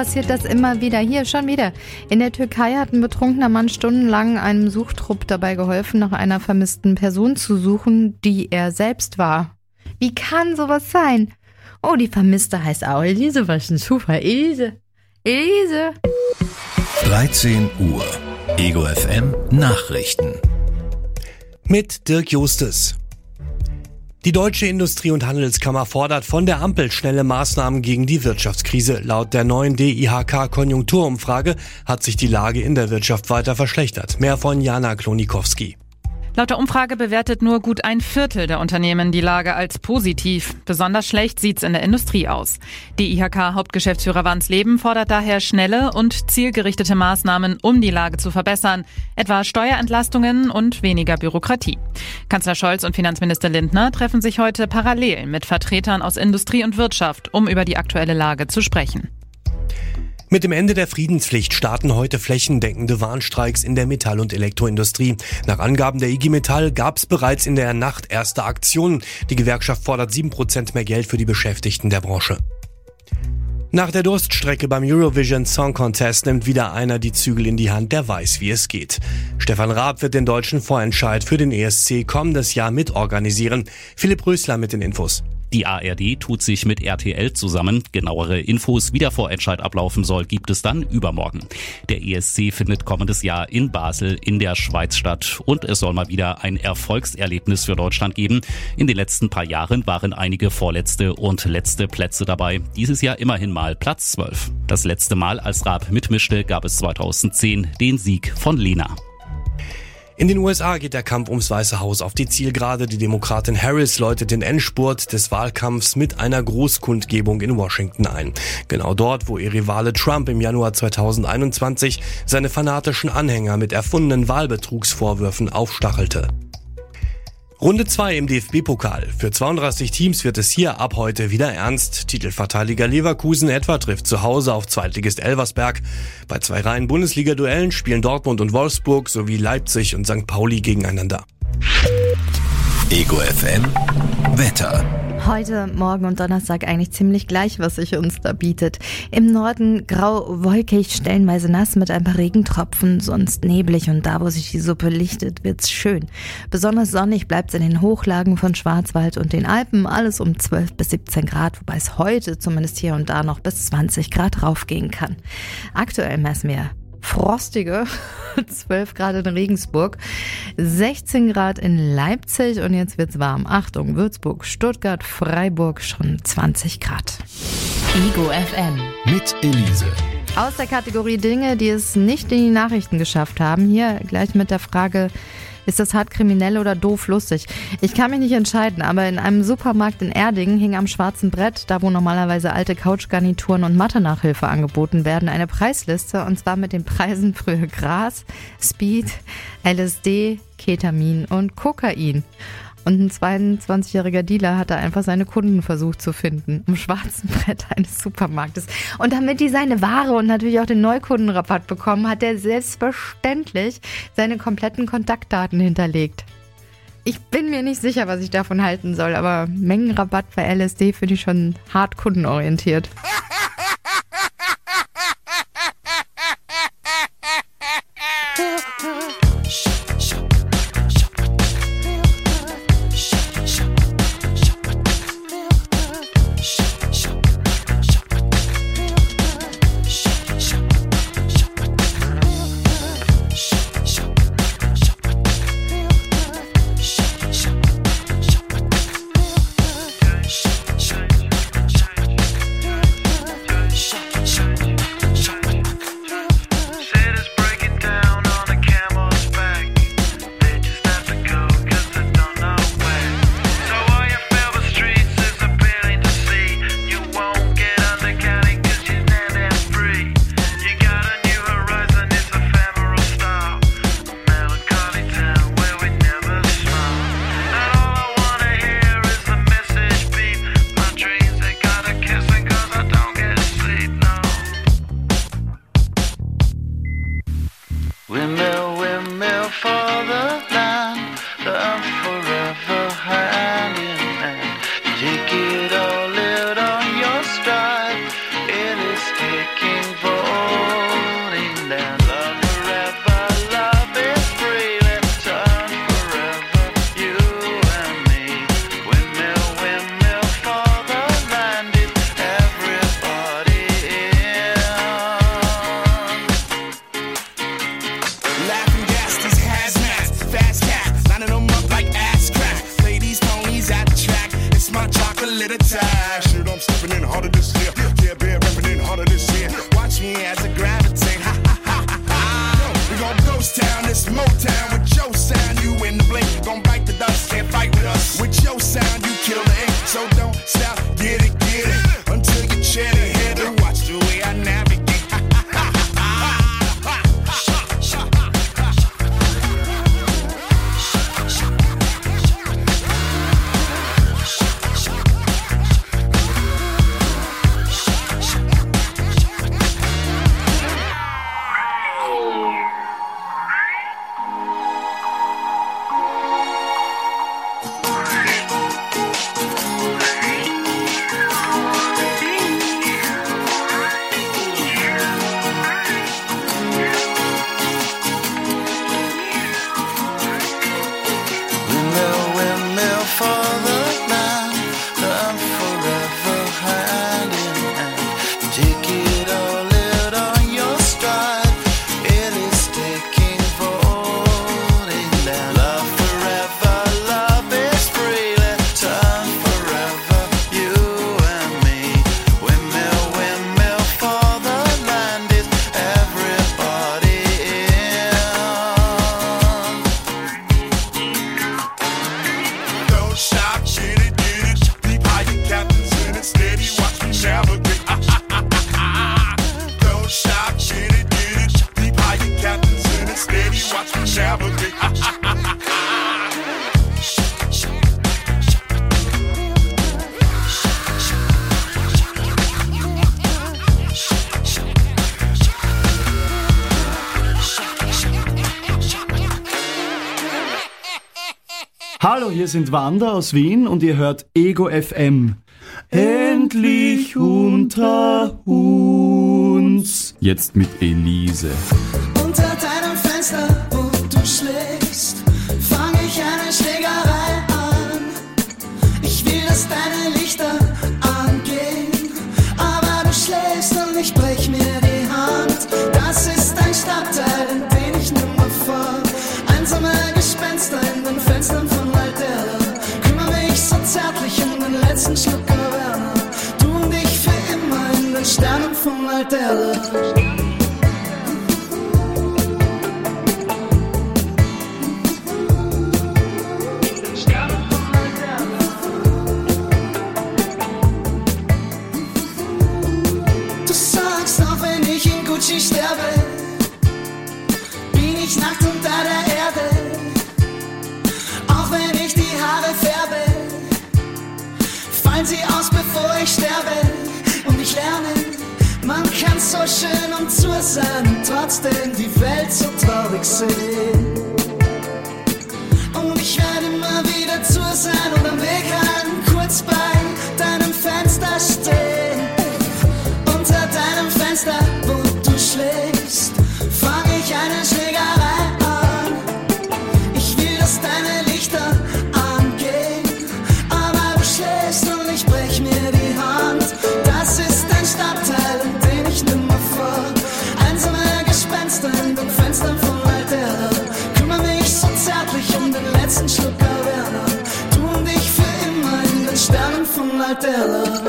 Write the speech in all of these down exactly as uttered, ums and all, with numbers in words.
passiert das immer wieder. Hier schon wieder. In der Türkei hat ein betrunkener Mann stundenlang einem Suchtrupp dabei geholfen, nach einer vermissten Person zu suchen, die er selbst war. Wie kann sowas sein? Oh, die Vermisste heißt auch Elise. Was ein Zufall. Elise. Elise. dreizehn Uhr. Ego F M Nachrichten. Mit Dirk Justus. Die Deutsche Industrie- und Handelskammer fordert von der Ampel schnelle Maßnahmen gegen die Wirtschaftskrise. Laut der neuen D I H K-Konjunkturumfrage hat sich die Lage in der Wirtschaft weiter verschlechtert. Mehr von Jana Klonikowski. Laut der Umfrage bewertet nur gut ein Viertel der Unternehmen die Lage als positiv. Besonders schlecht sieht's in der Industrie aus. D I H K-Hauptgeschäftsführer Wansleben fordert daher schnelle und zielgerichtete Maßnahmen, um die Lage zu verbessern, etwa Steuerentlastungen und weniger Bürokratie. Kanzler Scholz und Finanzminister Lindner treffen sich heute parallel mit Vertretern aus Industrie und Wirtschaft, um über die aktuelle Lage zu sprechen. Mit dem Ende der Friedenspflicht starten heute flächendeckende Warnstreiks in der Metall- und Elektroindustrie. Nach Angaben der I G Metall gab es bereits in der Nacht erste Aktionen. Die Gewerkschaft fordert sieben Prozent mehr Geld für die Beschäftigten der Branche. Nach der Durststrecke beim Eurovision Song Contest nimmt wieder einer die Zügel in die Hand, der weiß, wie es geht. Stefan Raab wird den deutschen Vorentscheid für den E S C kommendes Jahr mitorganisieren. Philipp Rösler mit den Infos. Die A R D tut sich mit R T L zusammen. Genauere Infos, wie der Vorentscheid ablaufen soll, gibt es dann übermorgen. Der E S C findet kommendes Jahr in Basel in der Schweiz statt. Und es soll mal wieder ein Erfolgserlebnis für Deutschland geben. In den letzten paar Jahren waren einige vorletzte und letzte Plätze dabei. Dieses Jahr immerhin mal Platz zwölf. Das letzte Mal, als Raab mitmischte, gab es zweitausendzehn den Sieg von Lena. In den U S A geht der Kampf ums Weiße Haus auf die Zielgerade. Die Demokratin Harris läutet den Endspurt des Wahlkampfs mit einer Großkundgebung in Washington ein. Genau dort, wo ihr Rivale Trump im Januar zweitausendeinundzwanzig seine fanatischen Anhänger mit erfundenen Wahlbetrugsvorwürfen aufstachelte. Runde zwei im D F B-Pokal. Für zweiunddreißig Teams wird es hier ab heute wieder ernst. Titelverteidiger Leverkusen etwa trifft zu Hause auf Zweitligist Elversberg. Bei zwei Reihen Bundesliga-Duellen spielen Dortmund und Wolfsburg sowie Leipzig und Sankt Pauli gegeneinander. Ego F M Wetter. Heute, morgen und Donnerstag eigentlich ziemlich gleich, was sich uns da bietet. Im Norden grau, wolkig, stellenweise nass mit ein paar Regentropfen, sonst neblig und da, wo sich die Suppe lichtet, wird's schön. Besonders sonnig bleibt's in den Hochlagen von Schwarzwald und den Alpen, alles um zwölf bis siebzehn Grad, wobei es heute zumindest hier und da noch bis zwanzig Grad raufgehen kann. Aktuell messen wir frostige zwölf Grad in Regensburg, sechzehn Grad in Leipzig und jetzt wird's warm. Achtung, Würzburg, Stuttgart, Freiburg schon zwanzig Grad. Ego F M mit Elise. Aus der Kategorie Dinge, die es nicht in die Nachrichten geschafft haben, hier gleich mit der Frage: Ist das hart kriminell oder doof lustig? Ich kann mich nicht entscheiden, aber in einem Supermarkt in Erding hing am schwarzen Brett, da wo normalerweise alte Couchgarnituren und Mathe-Nachhilfe angeboten werden, eine Preisliste, und zwar mit den Preisen für Gras, Speed, L S D, Ketamin und Kokain. Und ein zweiundzwanzigjähriger Dealer hatte einfach seine Kunden versucht zu finden am schwarzen Brett eines Supermarktes. Und damit die seine Ware und natürlich auch den Neukundenrabatt bekommen, hat er selbstverständlich seine kompletten Kontaktdaten hinterlegt. Ich bin mir nicht sicher, was ich davon halten soll, aber Mengenrabatt bei L S D finde ich schon hart kundenorientiert. Windmill, windmill for the land, love forever hand in hand. Take it all, live on your stride. It is taking Shabba-dabba. Hallo, hier sind Wanda aus Wien und ihr hört Ego F M. Endlich unter uns. Jetzt mit Elise. Unter deinem Fenster, wo du schläfst, fang ich eine Schlägerei an. Ich will, dass deine Lichter angehen, aber du schläfst und ich brech mir die Hand. Das ist ein Stadtteil, in den ich nimmer fahr. Einsame Gespenster in den Fenstern von Alterna. Kümmere mich so zärtlich um den letzten Schluck Averna. Du und ich für immer in den Sternen von Alterna. Ich sterbe, bin ich nackt unter der Erde, auch wenn ich die Haare färbe, fallen sie aus, bevor ich sterbe, und ich lerne, man kann so schön und zur sein und trotzdem die Welt so traurig sehen. Und ich werde immer wieder zur sein und am Weg halten, kurz bei deinem Fenster stehen, unter deinem Fenster, wo du schläfst, fang ich eine Schlägerei an. Ich will, dass deine Lichter angehen, aber du schläfst und ich brech mir die Hand. Das ist ein Stadtteil, in den ich nimmer fahr. Einsame Gespenster in den Fenstern von Alterna. Kümmere mich so zärtlich um den letzten Schluck Averna. Du und ich für immer in den Sternen von Alterna.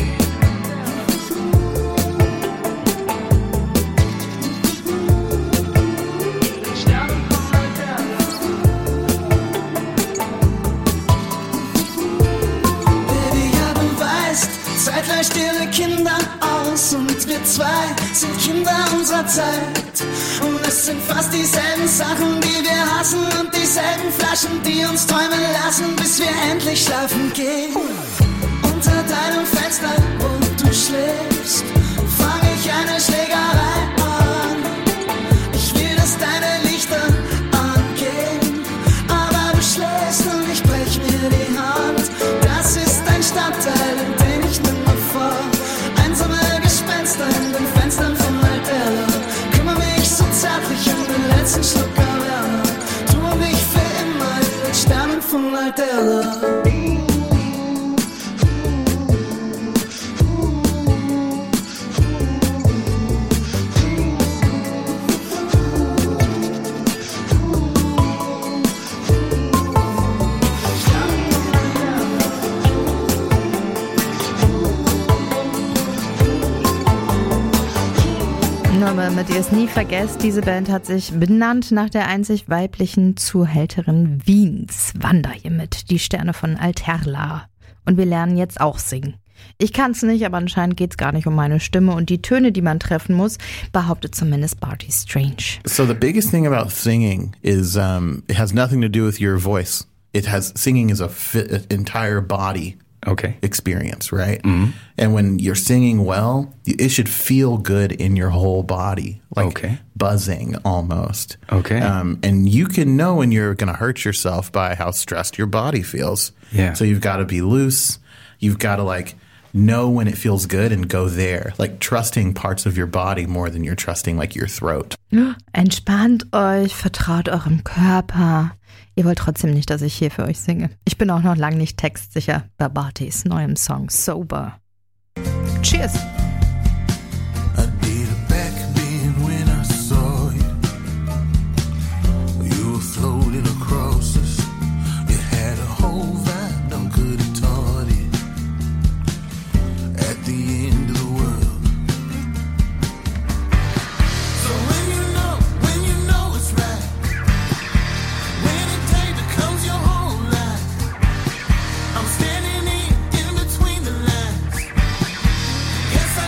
Zeitgleich stille Kinder aus und wir zwei sind Kinder unserer Zeit. Und es sind fast dieselben Sachen, die wir hassen und dieselben Flaschen, die uns träumen lassen, bis wir endlich schlafen gehen. Unter deinem Fenster, wo du schläfst, fang ich eine Schlägerei an. Ich will, dass deine Lichter angehen, aber du schläfst und ich brech mir die Hand. Das ist ein Stadtteil, in den ich nimmer fahr. Einsame Gespenster in den Fenstern von Alterna. Kümmere mich so zärtlich um den letzten Schluck Averna. Du und ich für immer in den Sternen von Alterna. Nur damit ihr es nie vergesst, diese Band hat sich benannt nach der einzig weiblichen Zuhälterin Wiens. Wanda hiermit, die Sterne von Alterna. Und wir lernen jetzt auch singen. Ich kann's nicht, aber anscheinend geht's gar nicht um meine Stimme und die Töne, die man treffen muss, behauptet zumindest Barty Strange. So the biggest thing about singing is um, it has nothing to do with your voice. It has singing is a fi- entire body. Okay. Experience, right? Mm-hmm. And when you're singing well, it should feel good in your whole body, like okay. buzzing almost. Okay. Um, and you can know when you're going to hurt yourself by how stressed your body feels. Yeah. So you've got to be loose. You've got to like know when it feels good and go there, like trusting parts of your body more than you're trusting like your throat. Entspannt euch, vertraut eurem Körper. Ihr wollt trotzdem nicht, dass ich hier für euch singe. Ich bin auch noch lange nicht textsicher bei Bartys neuem Song Sober. Cheers! Yes,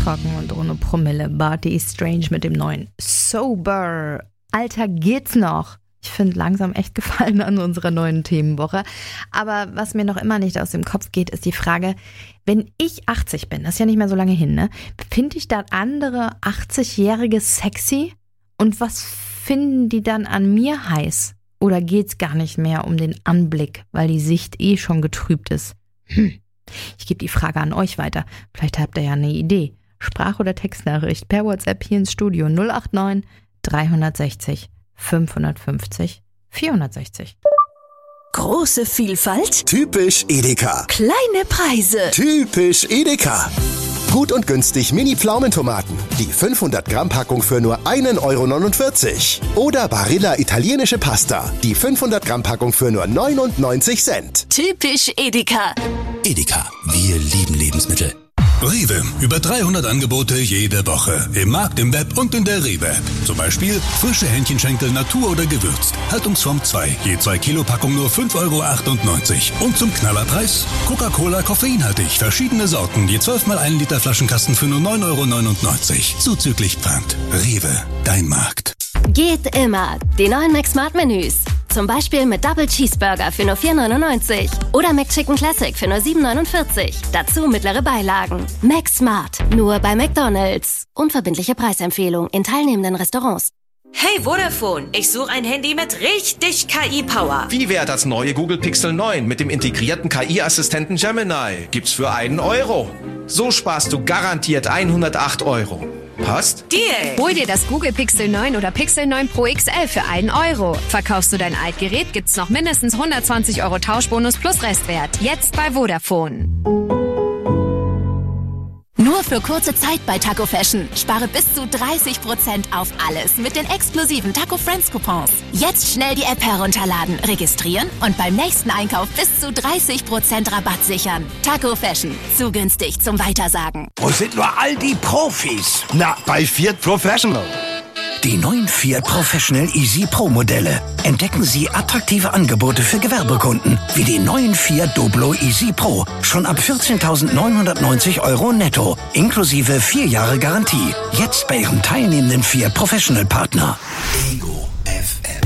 Trocken und ohne Promille. Barty Strange mit dem neuen Sober. Alter, geht's noch? Ich finde langsam echt Gefallen an unserer neuen Themenwoche. Aber was mir noch immer nicht aus dem Kopf geht, ist die Frage, wenn ich achtzig bin, das ist ja nicht mehr so lange hin, ne? Finde ich dann andere achtzigjährige sexy? Und was finden die dann an mir heiß? Oder geht's gar nicht mehr um den Anblick, weil die Sicht eh schon getrübt ist? Hm. Ich gebe die Frage an euch weiter. Vielleicht habt ihr ja eine Idee. Sprach- oder Textnachricht per WhatsApp hier ins Studio null acht neun dreihundertsechzig fünfhundertfünfzig vierhundertsechzig. Große Vielfalt. Typisch Edeka. Kleine Preise. Typisch Edeka. Gut und günstig Mini-Pflaumentomaten. Die fünfhundert Gramm Packung für nur ein Euro neunundvierzig. Oder Barilla italienische Pasta. Die fünfhundert Gramm Packung für nur neunundneunzig Cent. Typisch Edeka. Edeka, wir lieben Lebensmittel. Rewe. Über dreihundert Angebote jede Woche. Im Markt, im Web und in der Rewe-App. Zum Beispiel frische Hähnchenschenkel Natur oder gewürzt. Haltungsform zwei. Je zwei Kilo Packung nur fünf Euro achtundneunzig. Und zum Knallerpreis Coca-Cola koffeinhaltig. Verschiedene Sorten. Je zwölf mal ein Liter Flaschenkasten für nur neun Euro neunundneunzig. Zuzüglich Pfand. Rewe. Dein Markt. Geht immer. Die neuen McSmart-Menüs. Zum Beispiel mit Double Cheeseburger für nur vier neunundneunzig oder McChicken Classic für nur sieben neunundvierzig. Dazu mittlere Beilagen. McSmart. Nur bei McDonald's. Unverbindliche Preisempfehlung in teilnehmenden Restaurants. Hey Vodafone, ich suche ein Handy mit richtig K I-Power. Wie wäre das neue Google Pixel neun mit dem integrierten K I-Assistenten Gemini? Gibt's für einen Euro. So sparst du garantiert hundertacht Euro. Passt? Deal! Hol dir das Google Pixel neun oder Pixel neun Pro X L für einen Euro. Verkaufst du dein Altgerät, gibt's noch mindestens hundertzwanzig Euro Tauschbonus plus Restwert. Jetzt bei Vodafone. Nur für kurze Zeit bei Taco Fashion. Spare bis zu dreißig Prozent auf alles mit den exklusiven Taco Friends Coupons. Jetzt schnell die App herunterladen, registrieren und beim nächsten Einkauf bis zu dreißig Prozent Rabatt sichern. Taco Fashion. Zu günstig zum Weitersagen. Wo sind nur all die Profis? Na, bei Fiat Professional. Die neuen Fiat Professional Easy Pro Modelle. Entdecken Sie attraktive Angebote für Gewerbekunden, wie den neuen Fiat Doblo Easy Pro. Schon ab vierzehntausendneunhundertneunzig Euro netto, inklusive vier Jahre Garantie. Jetzt bei Ihrem teilnehmenden Fiat Professional Partner. Ego F M.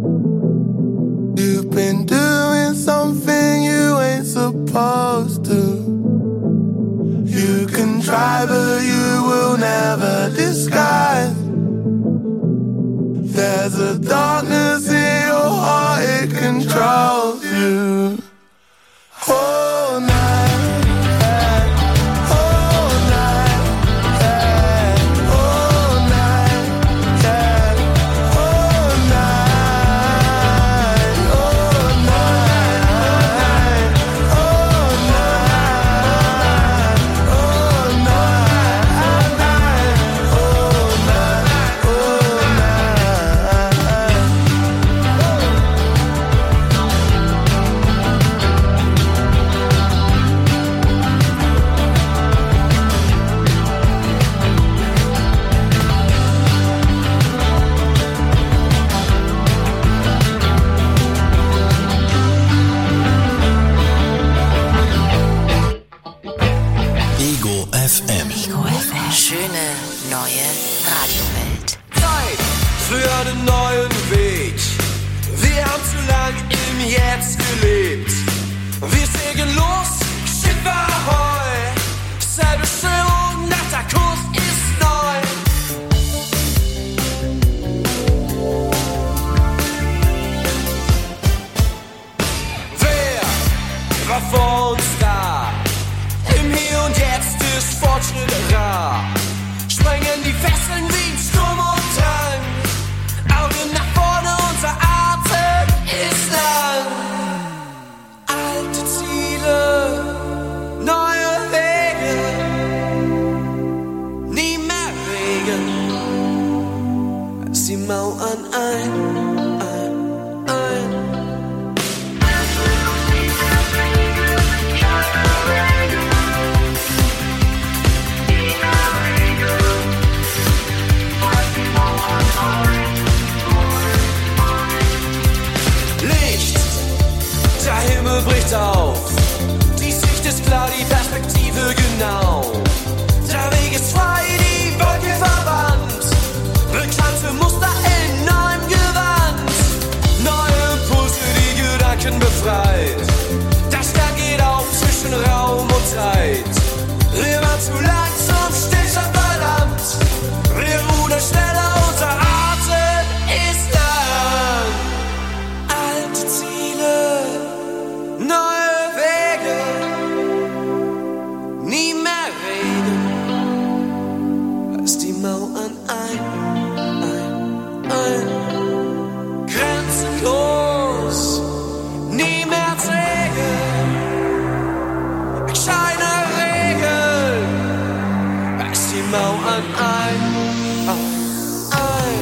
You've been doing something you ain't supposed to. disguise. There's a darkness in your heart, it controls you. All night. Schöne neue Radiowelt. Zeit für einen neuen Weg. Wir haben zu lang im Jetzt gelebt. Wir segeln los, Schiff ahoi. Selbe Stimmung, nach der Kurs ist neu. Wer war vor uns da? Im Hier und Jetzt ist Fortschritt rar. Sprengen die Fesseln wie ein Sturm und Drang. Augen nach vorne, unser Atem ist lang. Alte Ziele, neue Wege. Nie mehr Regen. Als die Mauern ein, ein, ein. Bricht auf, die Sicht ist klar, die Perspektive genau. Der Weg ist frei, die Wolke verwandt, bekannte Muster in neuem Gewand. Neue Impulse, die Gedanken befreit. Der Stern geht auf zwischen Raum und Zeit. Wir waren zu langsam, Stillstand verdammt. Wir rudern schneller, unser Atem ist lang. Alte Ziele, neue Wege, nie mehr Regen, als die Mauern ein, ein, ein. Grenzenlos, nie mehr träge, keine Regeln, als die Mauern ein, ein, ein.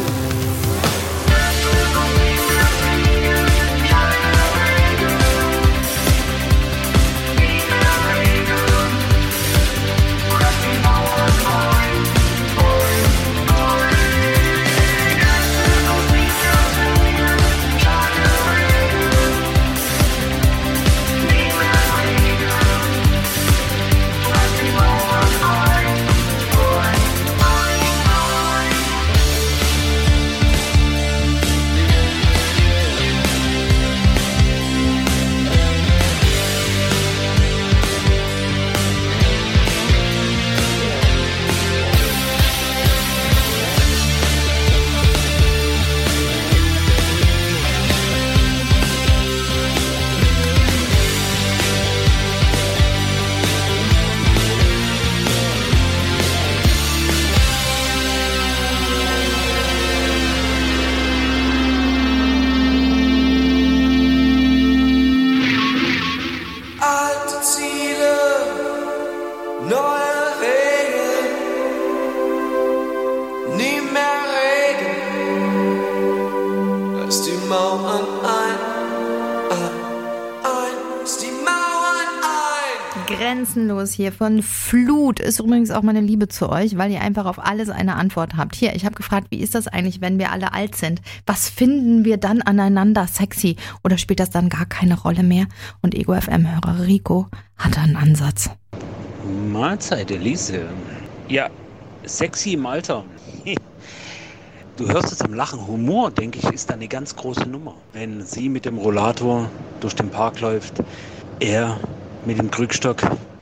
Grenzenlos hier von Flut ist übrigens auch meine Liebe zu euch, weil ihr einfach auf alles eine Antwort habt. Hier, ich habe gefragt, wie ist das eigentlich, wenn wir alle alt sind? Was finden wir dann aneinander sexy? Oder spielt das dann gar keine Rolle mehr? Und Ego F M-Hörer Rico hat einen Ansatz. Mahlzeit, Elise. Ja, sexy im Alter. Du hörst es am Lachen. Humor, denke ich, ist da eine ganz große Nummer. Wenn sie mit dem Rollator durch den Park läuft, er mit dem Krückstock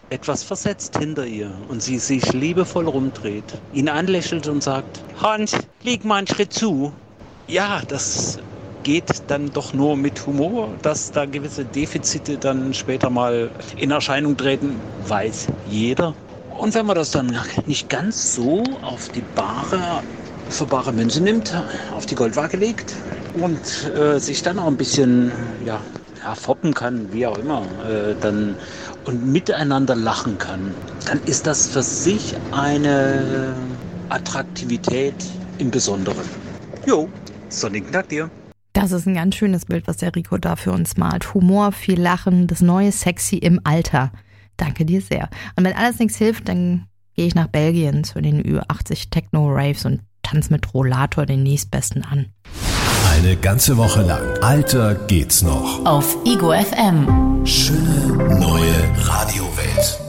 etwas versetzt hinter ihr und sie sich liebevoll rumdreht, ihn anlächelt und sagt, Hans, leg mal einen Schritt zu. Ja, das geht dann doch nur mit Humor, dass da gewisse Defizite dann später mal in Erscheinung treten, weiß jeder. Und wenn man das dann nicht ganz so auf die bare, für bare Münze nimmt, auf die Goldwaage legt und äh, sich dann auch ein bisschen ja, ja, foppen kann, wie auch immer, äh, dann und miteinander lachen kann, dann ist das für sich eine Attraktivität im Besonderen. Jo, sonnigen Tag dir. Das ist ein ganz schönes Bild, was der Rico da für uns malt. Humor, viel Lachen, das neue Sexy im Alter. Danke dir sehr. Und wenn alles nichts hilft, dann gehe ich nach Belgien zu den Ü achtzig Techno-Raves und tanze mit Rollator den nächstbesten an. Eine ganze Woche lang. Alter geht's noch. Auf Ego F M. Schöne neue Radiowelt.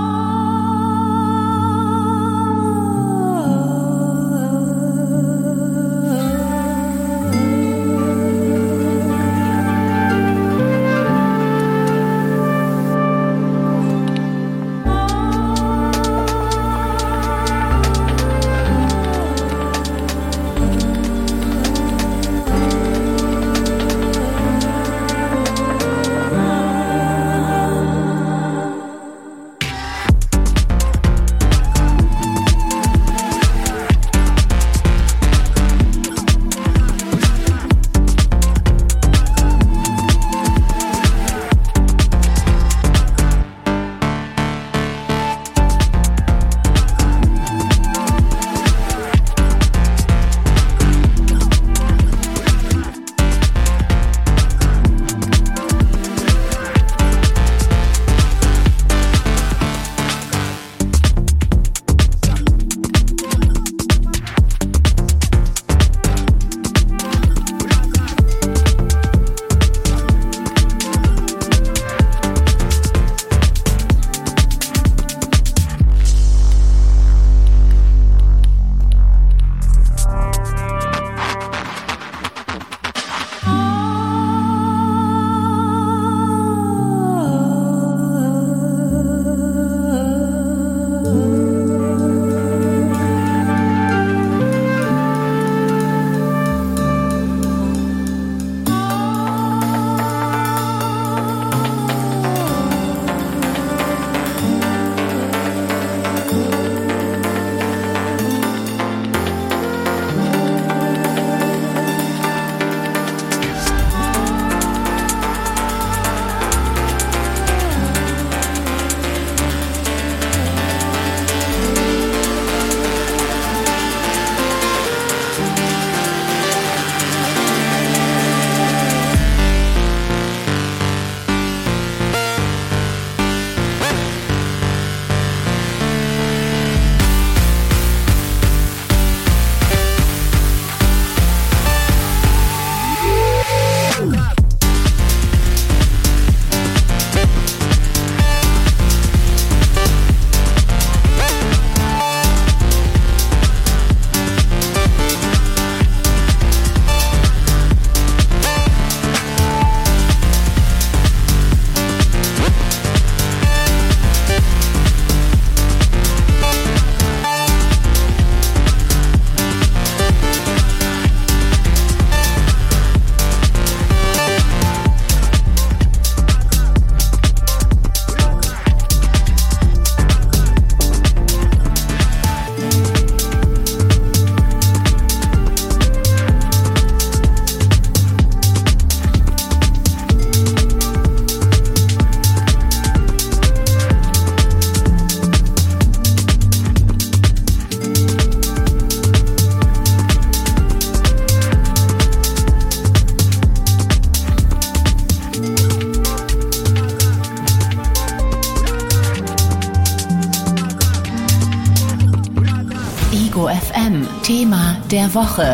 Thema der Woche.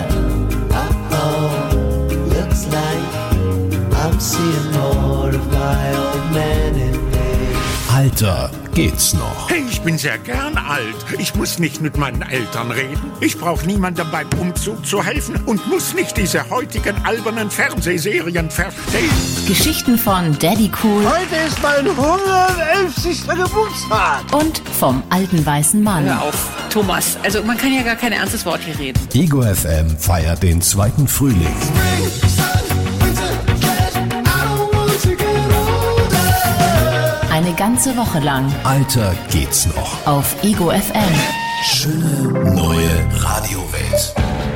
Uh-oh, looks like I'm seeing more of my old man in me. Alter, geht's noch? Hey, ich bin sehr gern alt. Ich muss nicht mit meinen Eltern reden. Ich brauche niemandem beim Umzug zu helfen und muss nicht diese heutigen albernen Fernsehserien verstehen. Geschichten von Daddy Cool. Heute ist mein hundertelfster Geburtstag. Und vom alten weißen Mann. Hör auf, Thomas. Also man kann ja gar kein ernstes Wort hier reden. Ego F M feiert den zweiten Frühling. Eine ganze Woche lang. Alter, geht's noch. Auf Ego F M. Schöne neue Radiowelt.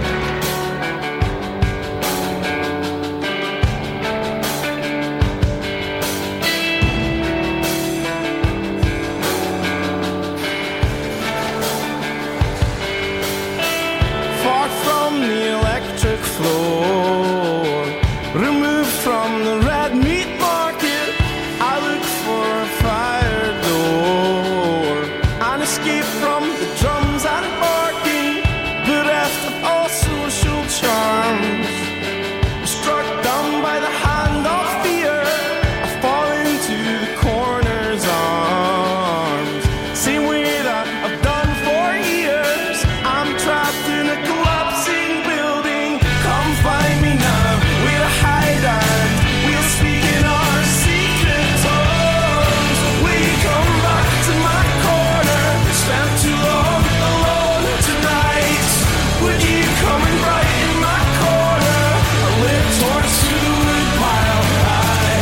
Far from the electric floor, removed from the red meat market, I look for a fire door, an escape from the drums and barking, bereft of all social charms. Struck down by the hand of fear, I fall into the corner's arms. Same way that I've done for years, I'm trapped in a collapsing building. Come find me now, we'll hide and we'll speak in our secret tongues. Will you come back to my corner? Spent too long alone tonight. Would you come and brighten my corner? A lit torch to the pile high.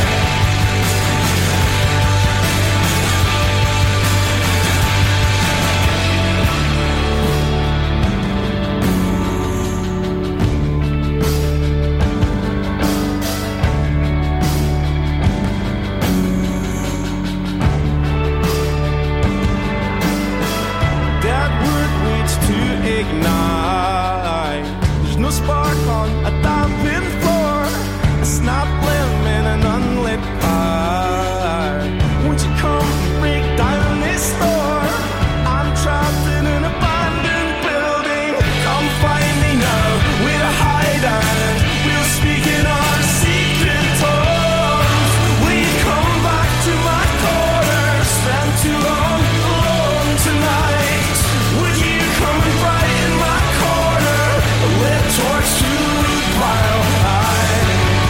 That wood waits to ignite. There's no spark on a dampened floor, a snap limb in an unlit fire. Won't you come and break down this door? I'm trapped in an abandoned building. Come find me now, we'll hide and we'll speak in our secret tongues. Will you come back to my corner? Spent too long alone tonight. Would you come and brighten my corner? A lit torch to the pile high.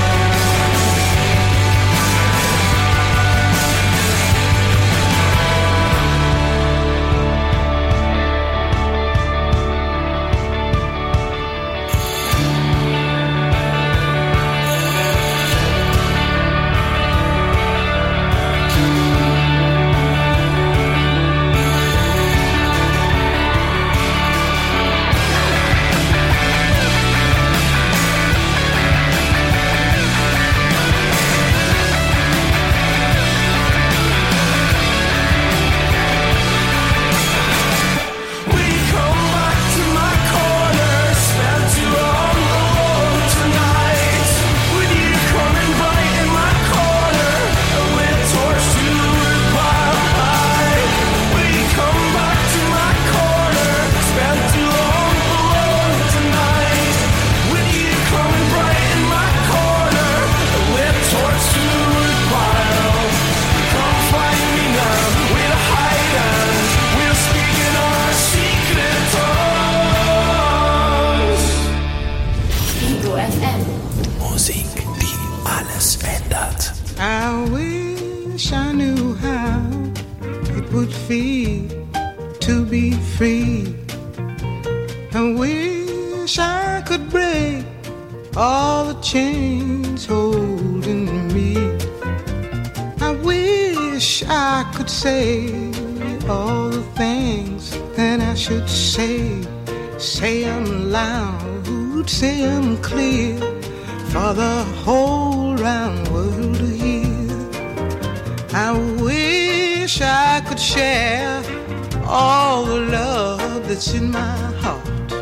Ego F M. Musik, die alles ändert. I wish I knew how it would feel to be free. I wish I could break all the chains holding me. I wish I could say all the things that I should say. Say them loud, say them clear, for the whole round world to hear. I wish I could share all the love that's in my heart.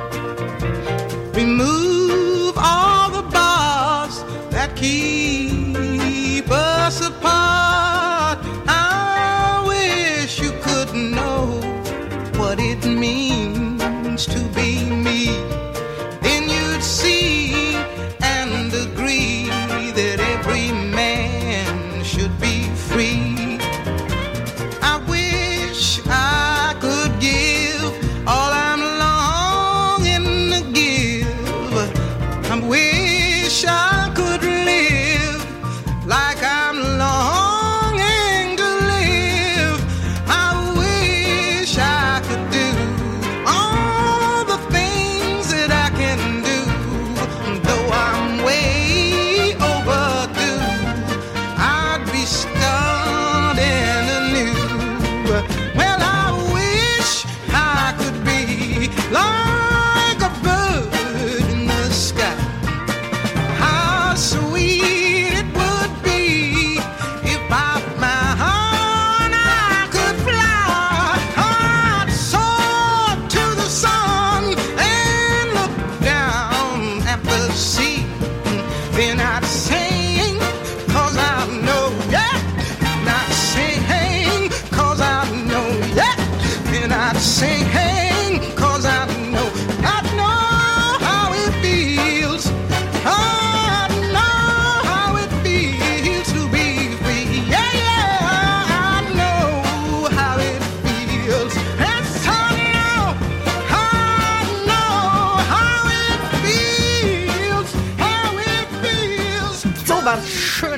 Remove all the bars that keep us apart. I wish you could know what it means to be me. Then you'd see and agree that every man should be free. I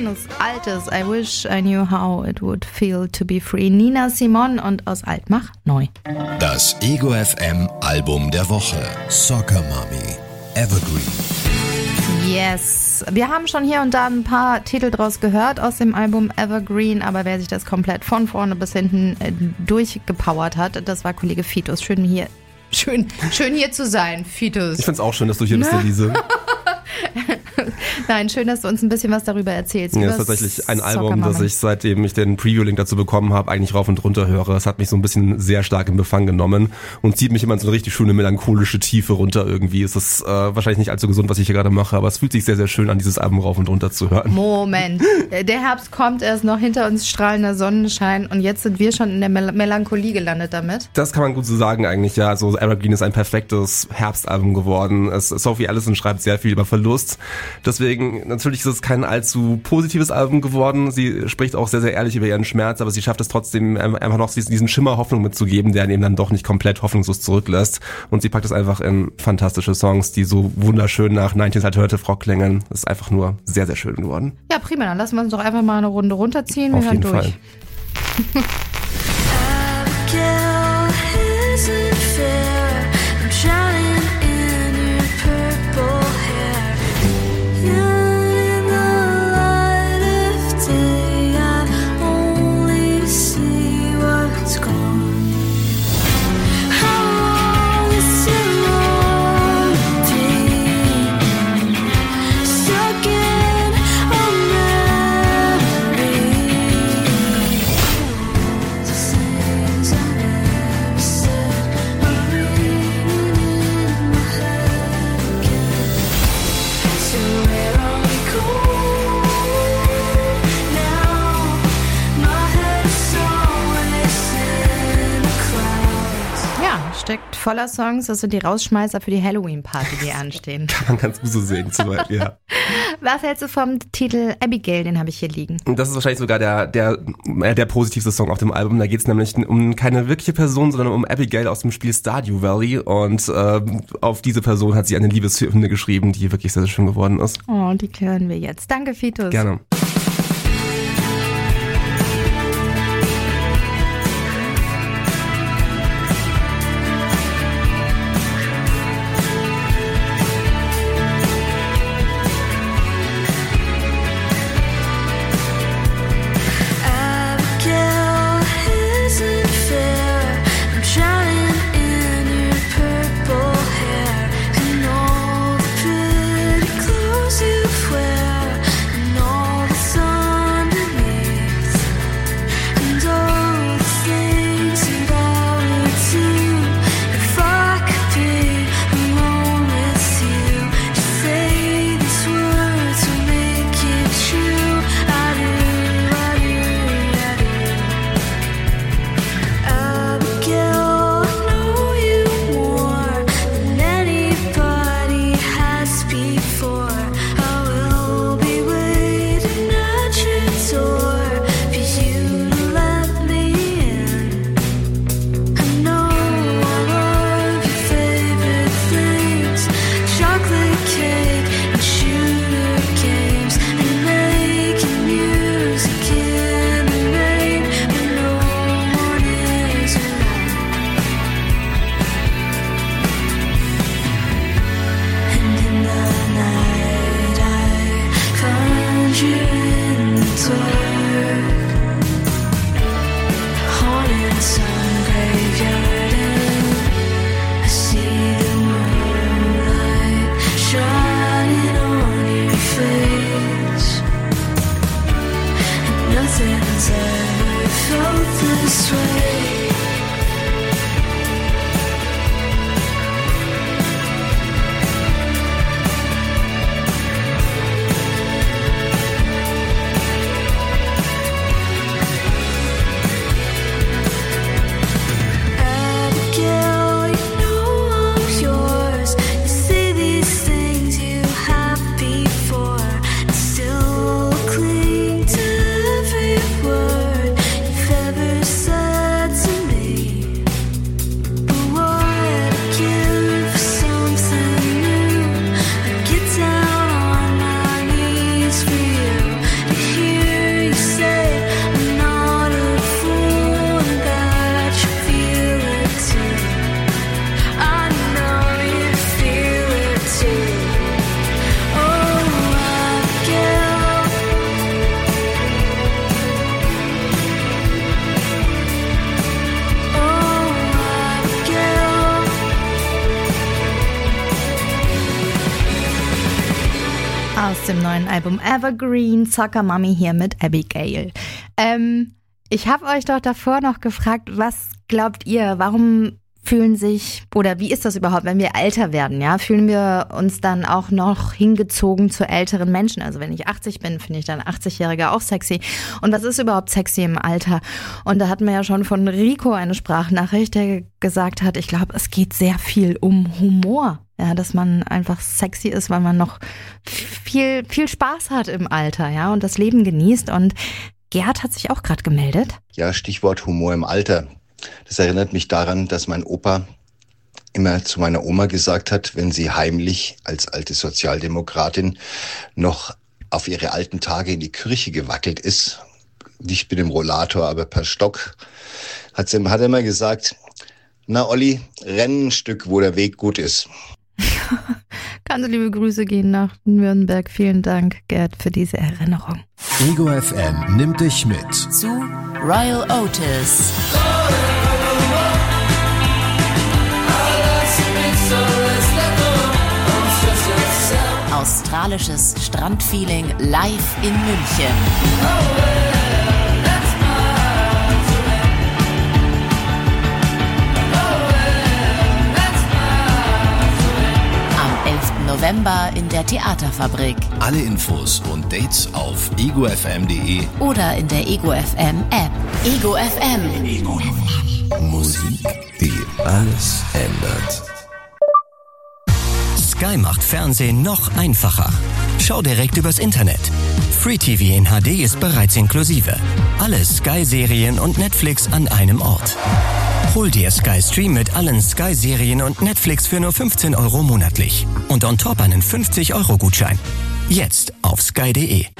schönes, altes I Wish I Knew How It Would Feel to Be Free. Nina Simone und aus alt mach neu. Das Ego F M Album der Woche. Soccer Mommy. Evergreen. Yes. Wir haben schon hier und da ein paar Titel draus gehört aus dem Album Evergreen, aber wer sich das komplett von vorne bis hinten äh, durchgepowert hat, das war Kollege Fitus. Schön hier, schön, schön hier zu sein, Fitus. Ich find's auch schön, dass du hier bist, Elise. Nein, schön, dass du uns ein bisschen was darüber erzählst. Ja, das ist tatsächlich ein Album, das ich, seitdem ich den Preview-Link dazu bekommen habe, eigentlich rauf und runter höre. Es hat mich so ein bisschen sehr stark in Befang genommen und zieht mich immer in so eine richtig schöne melancholische Tiefe runter irgendwie. Es ist äh, wahrscheinlich nicht allzu gesund, was ich hier gerade mache, aber es fühlt sich sehr, sehr schön an, dieses Album rauf und runter zu hören. Moment, der Herbst kommt, erst noch hinter uns strahlender Sonnenschein und jetzt sind wir schon in der Mel- Melancholie gelandet damit. Das kann man gut so sagen eigentlich, ja. Also Evergreen ist ein perfektes Herbstalbum geworden. Es, Sophie Allison schreibt sehr viel über Verlust. Deswegen, natürlich ist es kein allzu positives Album geworden. Sie spricht auch sehr, sehr ehrlich über ihren Schmerz, aber sie schafft es trotzdem einfach noch diesen Schimmer Hoffnung mitzugeben, der eben dann doch nicht komplett hoffnungslos zurücklässt. Und sie packt es einfach in fantastische Songs, die so wunderschön nach neunziger Alternative Rock klängen. Das ist einfach nur sehr, sehr schön geworden. Ja, prima. Dann lassen wir uns doch einfach mal eine Runde runterziehen. Wir Auf jeden durch. Fall. Steckt voller Songs, das sind die Rausschmeißer für die Halloween-Party, die anstehen. Kann man ganz gut so sehen, zum Beispiel, ja. Was hältst du vom Titel Abigail, den habe ich hier liegen? Und das ist wahrscheinlich sogar der, der, der positivste Song auf dem Album. Da geht es nämlich um keine wirkliche Person, sondern um Abigail aus dem Spiel Stardew Valley. Und äh, auf diese Person hat sie eine Liebeshymne geschrieben, die wirklich sehr, sehr schön geworden ist. Oh, die hören wir jetzt. Danke, Fitus. Gerne. Cling to every word you've ever said to dem neuen Album Evergreen, Soccer Mommy hier mit Abigail. Ähm, ich habe euch doch davor noch gefragt, was glaubt ihr, warum fühlen sich, oder wie ist das überhaupt, wenn wir älter werden, ja? Fühlen wir uns dann auch noch hingezogen zu älteren Menschen? Also wenn ich achtzig bin, finde ich dann achtzigjährige auch sexy. Und was ist überhaupt sexy im Alter? Und da hatten wir ja schon von Rico eine Sprachnachricht, der gesagt hat, ich glaube, es geht sehr viel um Humor. Ja, dass man einfach sexy ist, weil man noch viel, viel Spaß hat im Alter, ja, und das Leben genießt. Und Gerd hat sich auch gerade gemeldet. Ja, Stichwort Humor im Alter. Das erinnert mich daran, dass mein Opa immer zu meiner Oma gesagt hat, wenn sie heimlich als alte Sozialdemokratin noch auf ihre alten Tage in die Kirche gewackelt ist, nicht mit dem Rollator, aber per Stock, hat sie, hat er immer gesagt, na Olli, renn ein Stück, wo der Weg gut ist. Ganz liebe Grüße gehen nach Nürnberg. Vielen Dank, Gerd, für diese Erinnerung. Ego F M nimmt dich mit zu Royal Otis. Australisches Strandfeeling live in München. November in der Theaterfabrik. Alle Infos und Dates auf ego f m punkt d e oder in der Ego F M App. Ego F M. Ego. Musik, die alles ändert. Sky macht Fernsehen noch einfacher. Schau direkt übers Internet. Free T V in H D ist bereits inklusive. Alle Sky-Serien und Netflix an einem Ort. Hol dir Sky Stream mit allen Sky-Serien und Netflix für nur fünfzehn Euro monatlich. Und on top einen fünfzig Euro Gutschein. Jetzt auf sky punkt d e.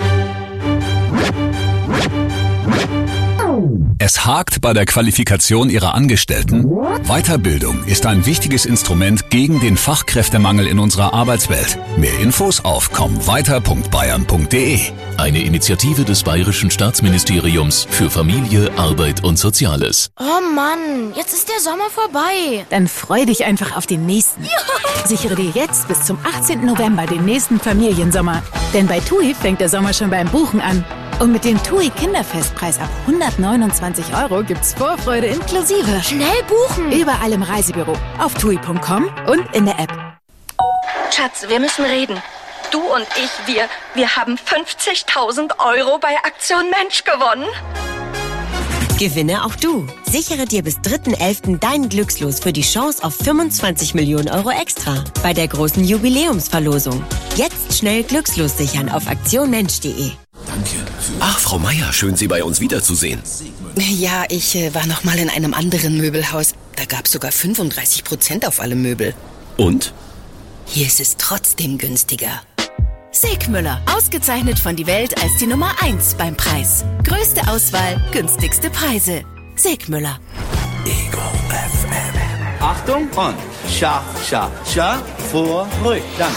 Es hakt bei der Qualifikation ihrer Angestellten? Weiterbildung ist ein wichtiges Instrument gegen den Fachkräftemangel in unserer Arbeitswelt. Mehr Infos auf komm weiter punkt bayern punkt d e. Eine Initiative des Bayerischen Staatsministeriums für Familie, Arbeit und Soziales. Oh Mann, jetzt ist der Sommer vorbei. Dann freu dich einfach auf den nächsten. Ja. Sichere dir jetzt bis zum achtzehnten November den nächsten Familiensommer. Denn bei TUI fängt der Sommer schon beim Buchen an. Und mit dem TUI Kinderfestpreis ab hundertneunundzwanzig Euro gibt's Vorfreude inklusive. Schnell buchen! Überall im Reisebüro, auf tui punkt com und in der App. Schatz, wir müssen reden. Du und ich, wir, wir haben fünfzigtausend Euro bei Aktion Mensch gewonnen. Gewinne auch du. Sichere dir bis dritten elften deinen Glückslos für die Chance auf fünfundzwanzig Millionen Euro extra bei der großen Jubiläumsverlosung. Jetzt schnell Glückslos sichern auf aktion mensch punkt d e. Danke. Ach, Frau Meier, schön, Sie bei uns wiederzusehen. Ja, ich äh, war noch mal in einem anderen Möbelhaus. Da gab es sogar fünfunddreißig Prozent auf alle Möbel. Und? Hier ist es trotzdem günstiger. Segmüller, ausgezeichnet von die Welt als die Nummer eins beim Preis. Größte Auswahl, günstigste Preise. Segmüller. Ego F M. Achtung und Schach, Schach, Schach, vor, ruhig. Danke.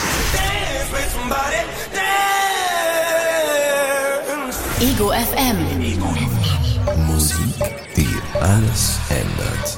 Ego F M. Musik, die alles ändert.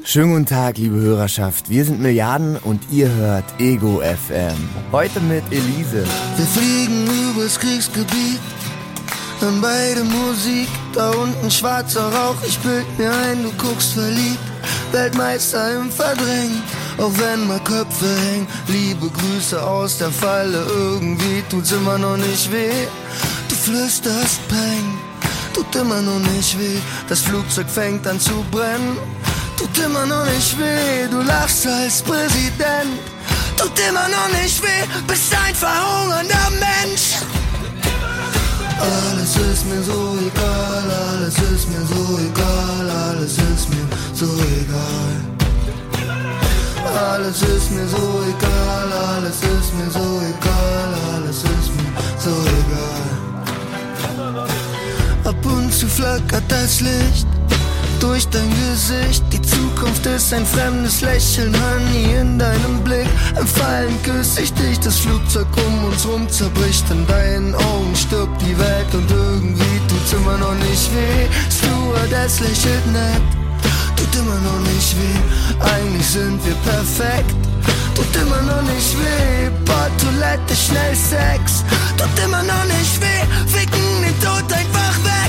Schönen guten Tag, liebe Hörerschaft. Wir sind Milliarden und ihr hört Ego F M. Heute mit Elise. Wir fliegen übers Kriegsgebiet, hören beide Musik. Da unten schwarzer Rauch, ich bild mir ein, du guckst verliebt. Weltmeister im Verdrängen, auch wenn mal Köpfe hängen. Liebe Grüße aus der Falle, irgendwie tut's immer noch nicht weh. Du flüsterst Peng, tut immer noch nicht weh. Das Flugzeug fängt an zu brennen, tut immer noch nicht weh. Du lachst als Präsident, tut immer noch nicht weh. Bist ein verhungernder Mensch. Alles ist mir so egal, alles ist mir so egal, alles ist mir so egal. Alles ist mir so egal, alles ist mir so egal, alles ist mir so egal. Ab und zu flackert das Licht durch dein Gesicht, die Zukunft ist ein fremdes Lächeln, Honey, in deinem Blick. Im Fallen küsse ich dich, das Flugzeug um uns rum zerbricht. In deinen Augen stirbt die Welt und irgendwie tut's immer noch nicht weh. Stewardess lächelt nett, tut immer noch nicht weh. Eigentlich sind wir perfekt, tut immer noch nicht weh. Bad, Toilette, schnell Sex, tut immer noch nicht weh. Ficken den Tod einfach weg.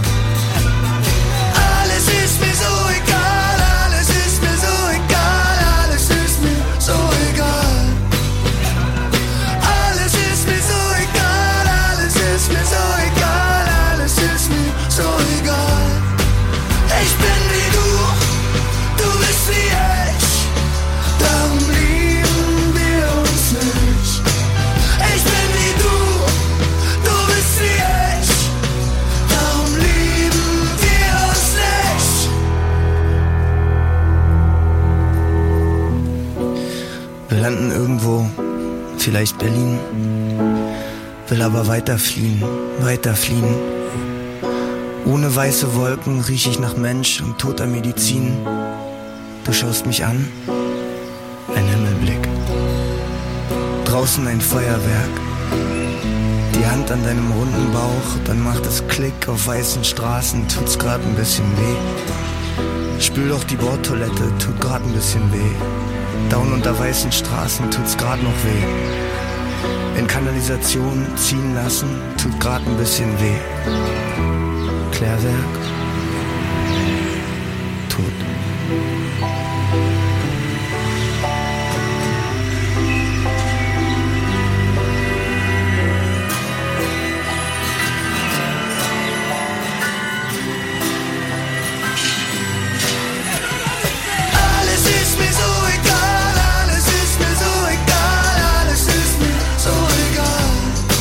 Alles ist mir so egal, alles ist mir so egal, alles ist mir so egal. Alles ist mir so egal, alles ist mir so egal, alles ist mir so egal. Ich bin wie du, du bist wie ich, darum lieben wir uns nicht. Ich bin wie du, du bist wie ich, darum lieben wir uns nicht. Wir landen irgendwo, vielleicht Berlin, will aber weiter fliehen, weiter fliehen. Ohne weiße Wolken riech ich nach Mensch und toter Medizin. Du schaust mich an, ein Himmelblick. Draußen ein Feuerwerk, die Hand an deinem runden Bauch, dann macht es Klick, auf weißen Straßen tut's grad ein bisschen weh. Spül doch die Bordtoilette, tut grad ein bisschen weh. Down unter weißen Straßen tut's grad noch weh. In Kanalisation ziehen lassen, tut grad ein bisschen weh. Klärwerk, tot. Alles ist mir so egal, alles ist mir so egal, alles ist mir so egal.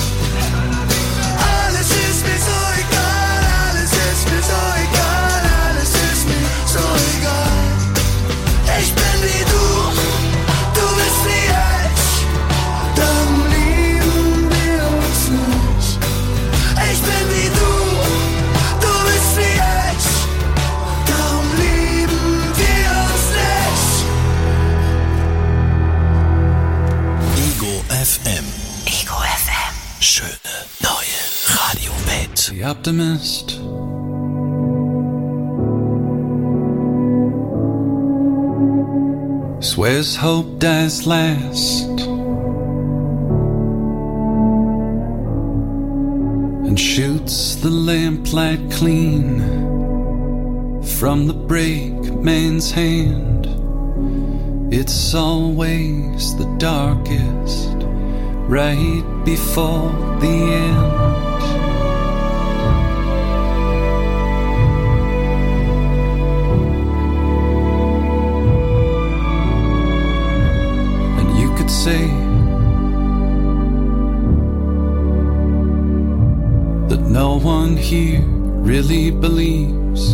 Alles ist mir so egal, alles ist mir so egal, alles ist mir so egal. Ich bin wie du, du bist wie ich, darum lieben wir uns nicht. Ich bin wie du, du bist wie ich, darum lieben wir uns nicht. Ego F M. Ego F M. Schöne neue Radiowelt. The optimist swears hope dies last and shoots the lamplight clean from the brakeman's hand. It's always the darkest right before the end. Say that no one here really believes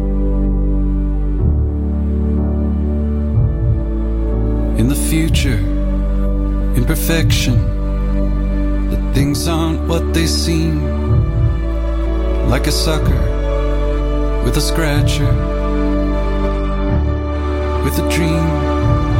in the future, in perfection, that things aren't what they seem. Like a sucker with a scratcher, with a dream.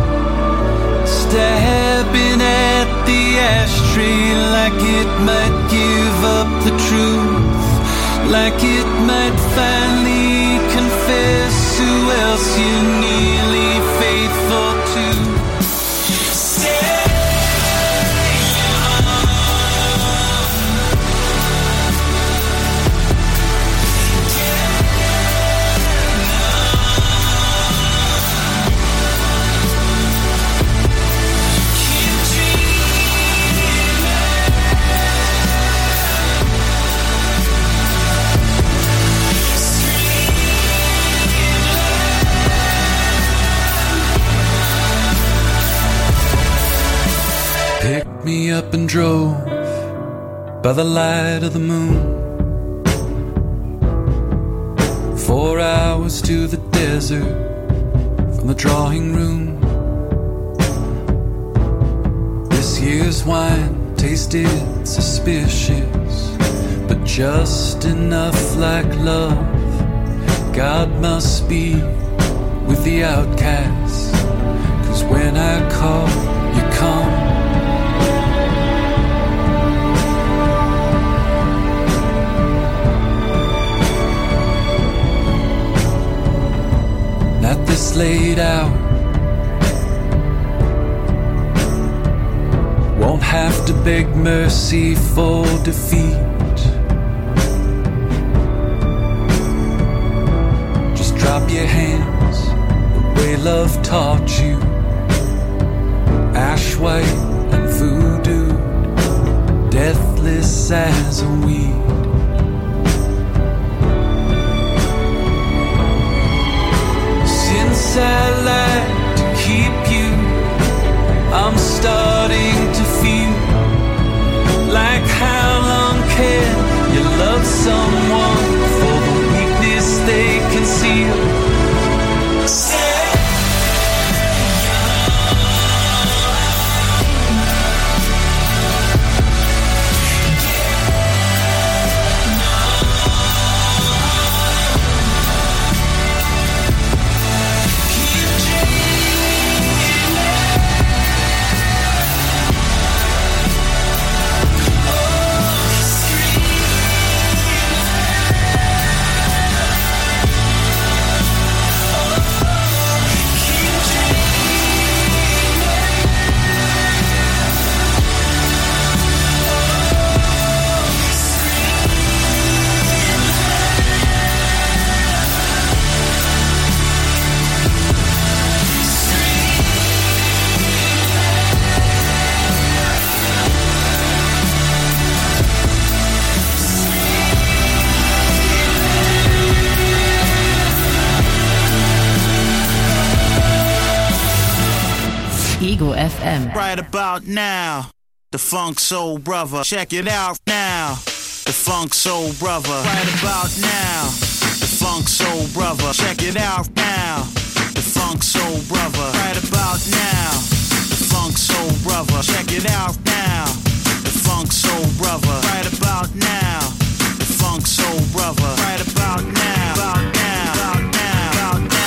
Stabbing at the ashtray like it might give up the truth, like it might finally confess who else you nearly me up and drove by the light of the moon. Four hours to the desert from the drawing room. This year's wine tasted suspicious, but just enough like love. God must be with the outcasts, 'cause when I call, you come. At this late hour, won't have to beg mercy for defeat. Just drop your hands the way love taught you. Ash white and voodoo, deathless as a weed. Since I like to keep you, I'm starting to feel like how long can you love someone for the weakness they conceal? Say Ego F M. Right about now, the Funk Soul Brother. Check it out now, the Funk Soul Brother. Right about now, the Funk Soul Brother. Check it out now, the Funk Soul Brother. Right about now, the Funk Soul Brother. Check it out now, the Funk Soul Brother. Right about now, the Funk Soul Brother. Right about now, about now, about now, about now.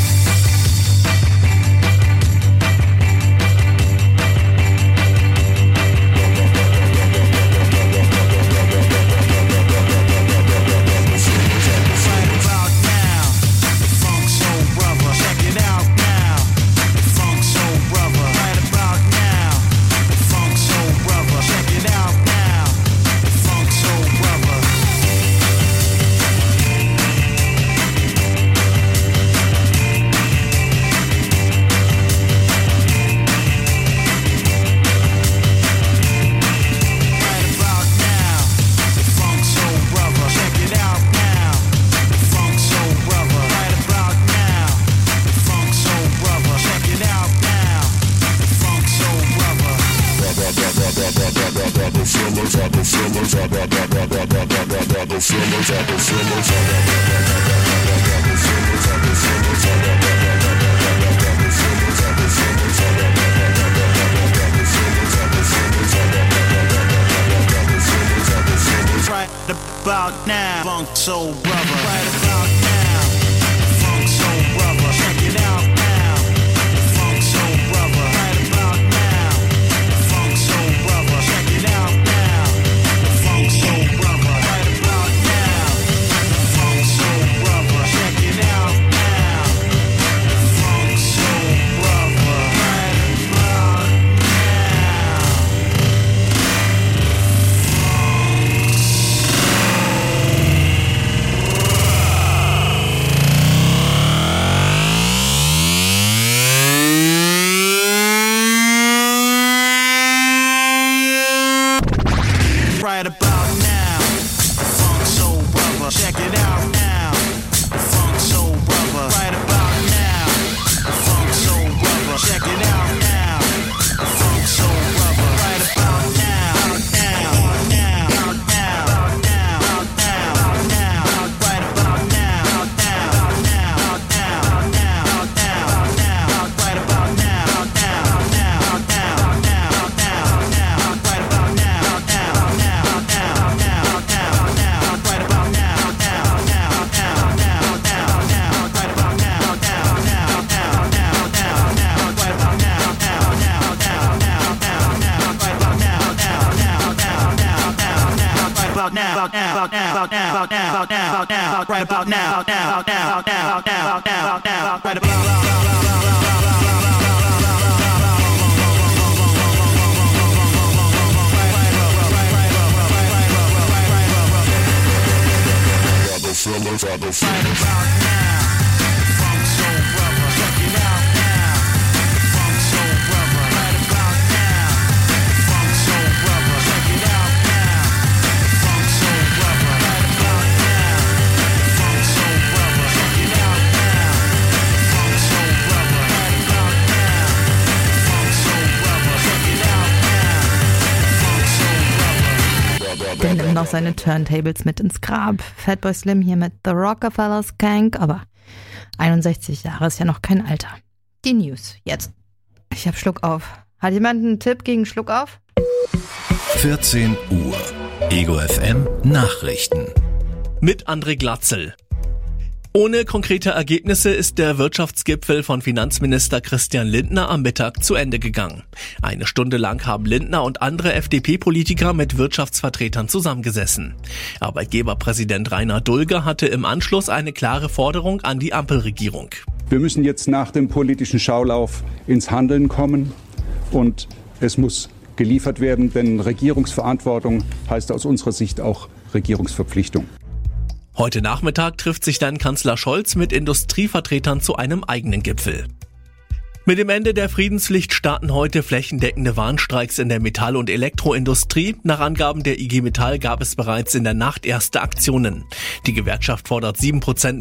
Right about now, Funk Soul Brother. Right about now, Funk Soul Brother. Check it out now, Funk Soul Brother. Right about now, Funk Soul Brother. Check it out now, Funk Soul Brother. Right about now, Funk Soul Brother. Check it out now, Funk Soul Brother. Right about now. about now, about now, about now, about now, about now, about now, about now, right about now, about now, about now, about now, about now, about now, about now, right about Der nimmt noch seine Turntables mit ins Grab. Fatboy Slim hier mit The Rockefeller Skank, aber einundsechzig Jahre ist ja noch kein Alter. Die News jetzt. Ich hab Schluck auf. Hat jemand einen Tipp gegen Schluck auf? vierzehn Uhr. Ego F M Nachrichten. Mit André Glatzel. Ohne konkrete Ergebnisse ist der Wirtschaftsgipfel von Finanzminister Christian Lindner am Mittag zu Ende gegangen. Eine Stunde lang haben Lindner und andere F D P-Politiker mit Wirtschaftsvertretern zusammengesessen. Arbeitgeberpräsident Rainer Dulger hatte im Anschluss eine klare Forderung an die Ampelregierung. Wir müssen jetzt nach dem politischen Schaulauf ins Handeln kommen und es muss geliefert werden, denn Regierungsverantwortung heißt aus unserer Sicht auch Regierungsverpflichtung. Heute Nachmittag trifft sich dann Kanzler Scholz mit Industrievertretern zu einem eigenen Gipfel. Mit dem Ende der Friedenspflicht starten heute flächendeckende Warnstreiks in der Metall- und Elektroindustrie. Nach Angaben der I G Metall gab es bereits in der Nacht erste Aktionen. Die Gewerkschaft fordert sieben Prozent